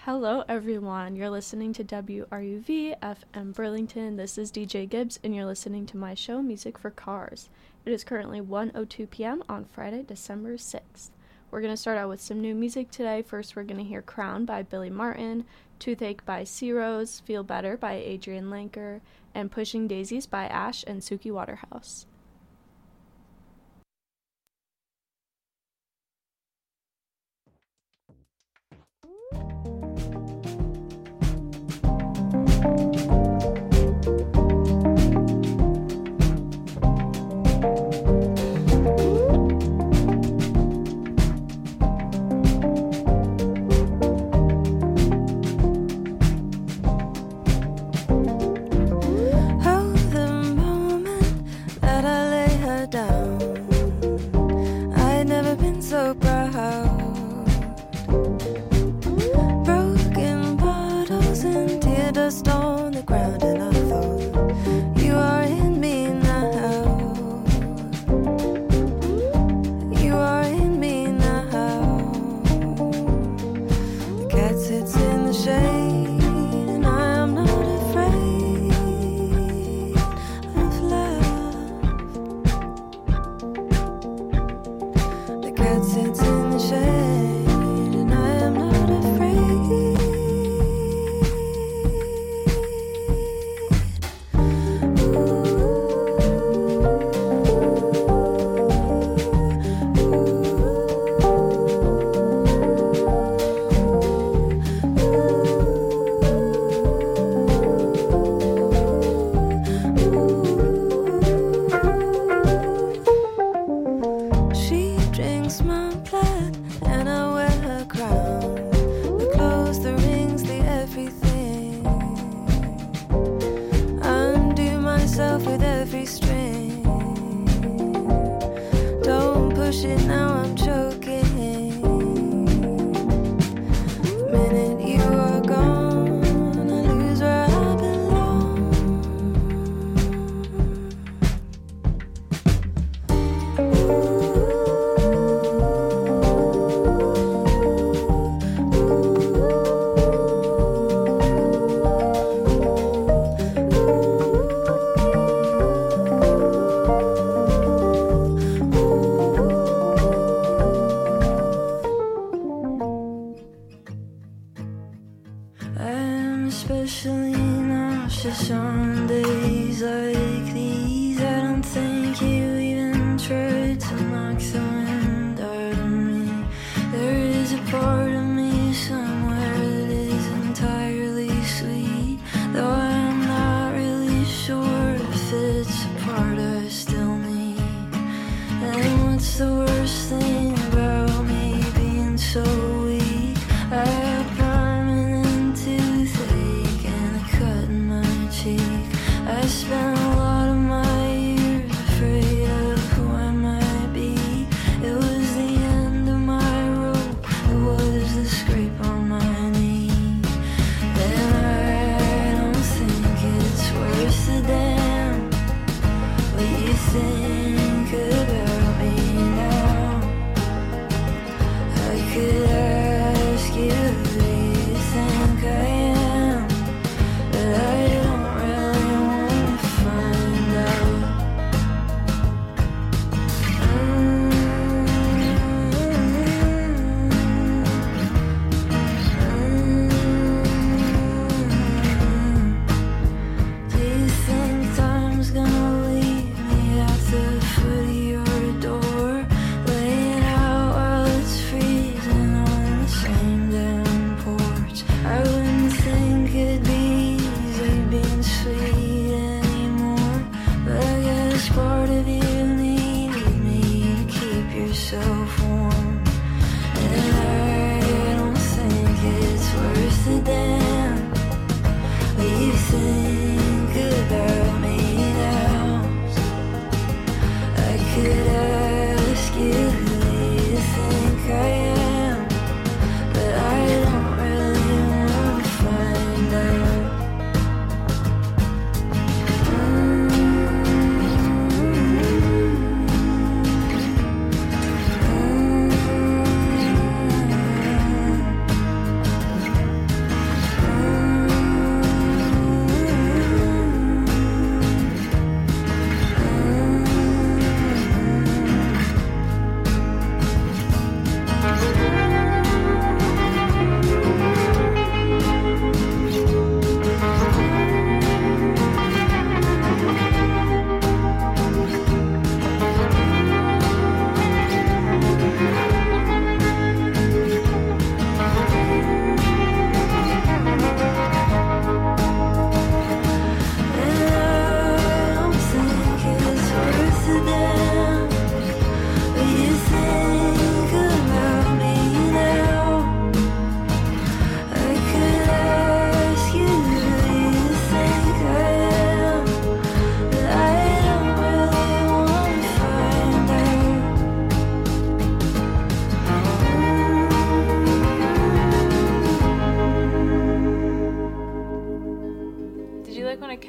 Hello, everyone. You're listening to WRUV FM Burlington. This is DJ Gibbs, and you're listening to my show, Music for Cars. It is currently 1:02 p.m. on Friday, December 6th. We're going to start out with some new music today. First, we're going to hear Crown by Billy Martin, Toothache by C Rose, Feel Better by Adrian Lanker, and Pushing Daisies by Ash and Suki Waterhouse.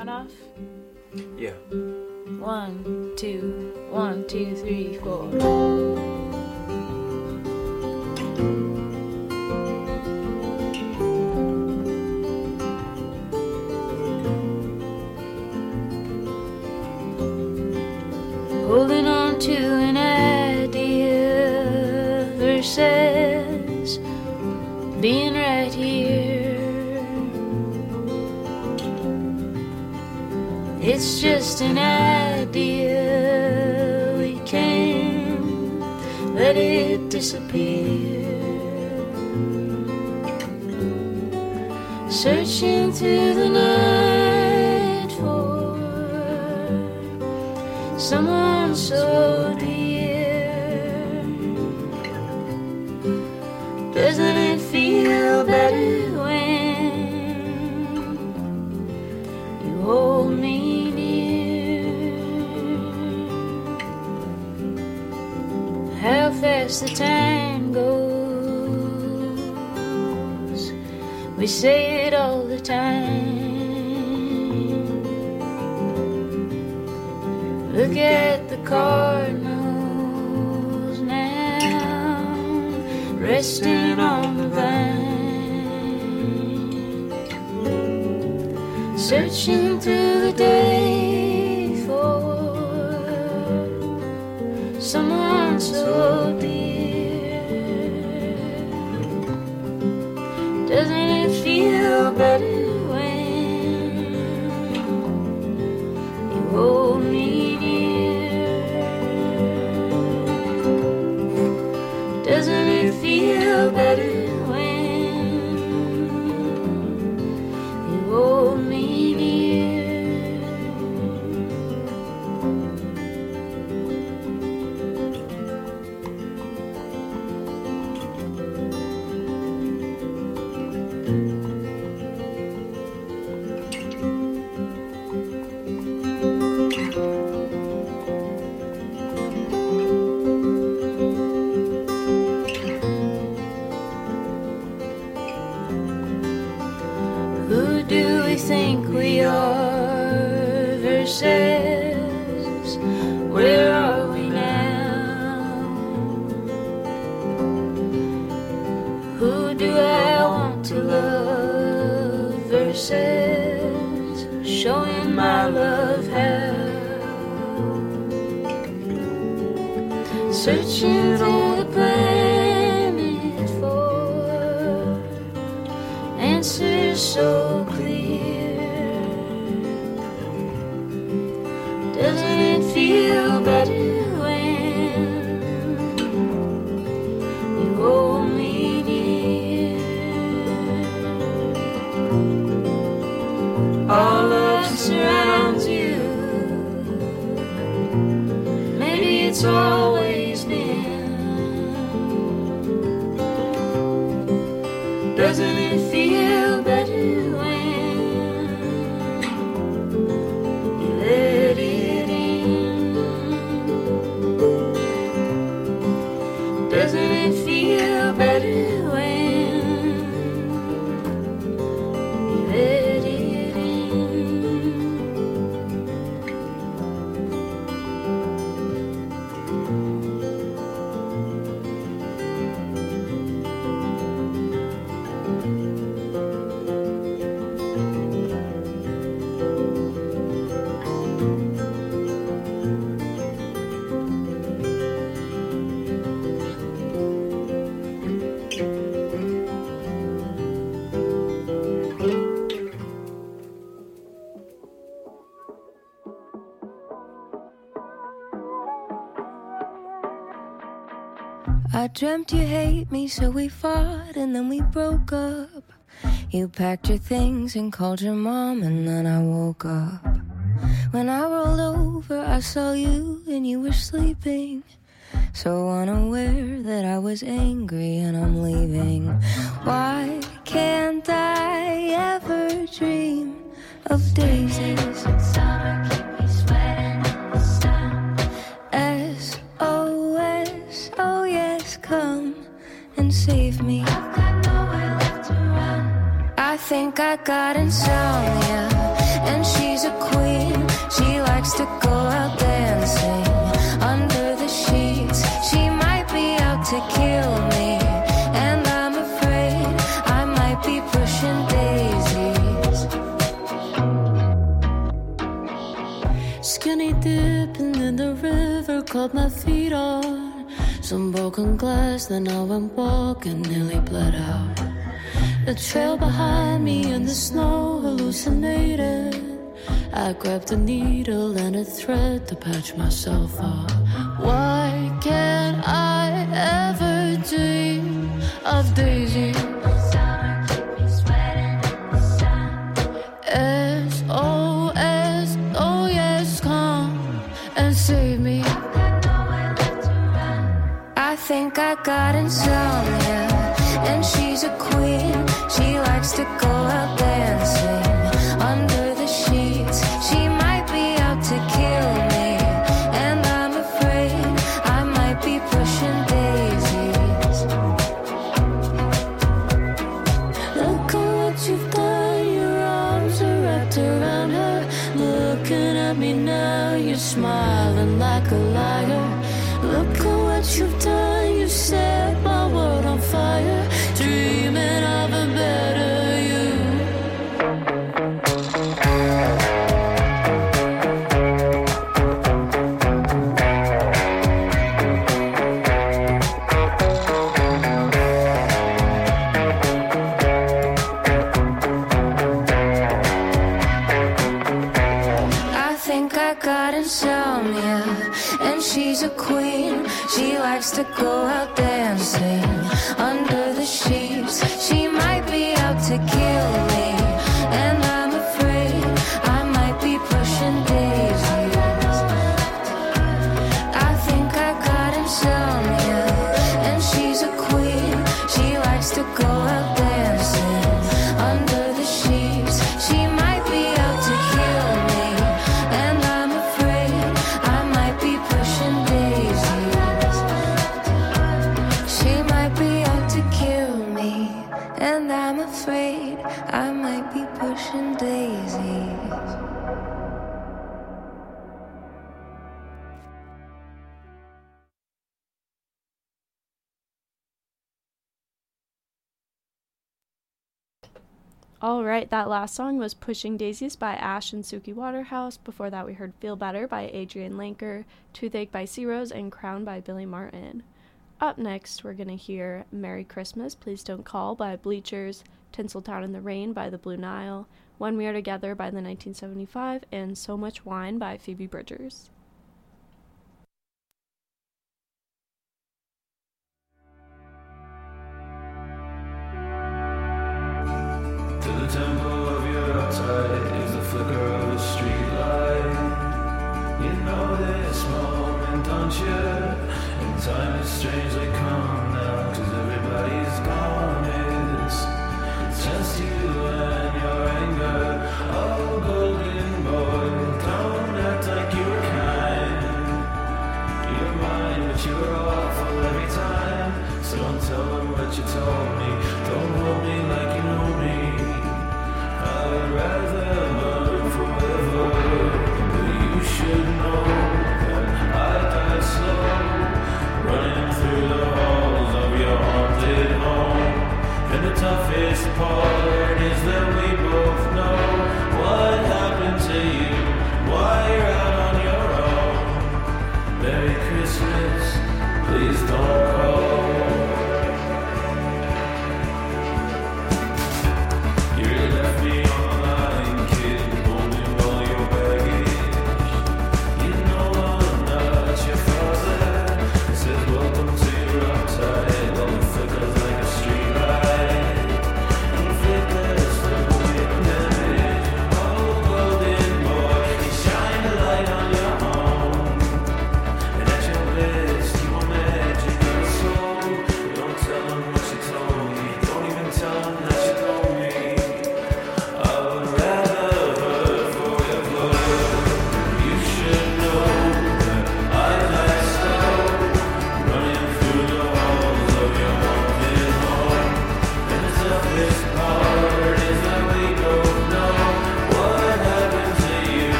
count off? Yeah. 1, 2, 1, 2, 3, 4. Holding on to an idea versus being right here. It's just an idea, we can't let it disappear. Searching through the night for someone so dear. Doesn't it feel better when you hold me near? How fast the time goes, we say it all the time. Look at the cardinals now, resting on the vine, searching through the day for someone so dear. Doesn't it feel better when you hold me? Doesn't it feel better when you hold me near? Who do we think we are versus where are we now? Who do I want to love versus showing my love how? Searching through the planet for answers so clear. Doesn't it feel better when you hold me near? All love surrounds you. Maybe it's always been. Doesn't it feel better when you let it in? Doesn't it feel better when you let it in? I dreamt you hate me, so we fought and then we broke up. You packed your things and called your mom, and then I woke up. When I rolled over, I saw you and you were sleeping, so unaware that I was angry and I'm leaving. Why can't I ever dream of daisies? Summer keep me sweating in the sun. SOS, oh yes, come and save me. I've got nowhere left to run. I think I got insomnia, and she's a queen. She likes to go out dancing under the sheets. She might be out to kill me, and I'm afraid I might be pushing daisies. Skinny dipping in the river, caught my feet on some broken glass, then I went walking, nearly bled out. The trail behind me in the snow hallucinated. I grabbed a needle and a thread to patch myself up. Why can't I ever dream of daisies? SOS, oh yes, come and save me. I think I got insomnia, and she's a queen. She likes to go out dancing under the sheets. She might be out to kill me, and I'm afraid I might be pushing daisies. Look at what you've done, your arms are wrapped around her. Looking at me now, you're smiling like a liar. Look at what you've done, you set my world on fire. Dreaming of a better you. I think I got insomnia, and she's a queen. She likes to go out dancing under the sheets. She might be out to kill me, and I'm afraid I might be pushing daisies. I think I got insomnia, and she's a queen. She likes to go out dancing under the sheets. She might be out to kill me, and I'm afraid I might be pushing daisies. She might be out to kill me, and I'm afraid I might be pushing daisies. All right, that last song was Pushing Daisies by Ash and Suki Waterhouse. Before that, we heard Feel Better by Adrian Lanker, Toothache by C Rose, and Crown by Billy Martin. Up next, we're going to hear Merry Christmas, Please Don't Call by Bleachers, Tinseltown in the Rain by the Blue Nile, When We Are Together by the 1975, and So Much Wine by Phoebe Bridgers. To the tempo of your uptight is the flicker of a street light. You know this moment, don't you? And time is strangely calm now, 'cause everybody's gone. It's just you and your anger. Oh, golden boy, don't act like you were kind. You're mine, but you were awful every time. So don't tell them what you told me. Don't hold me like you know me. I'd rather burn forever, but you should know that I died slow, running through the halls of your haunted home. And the toughest part is that we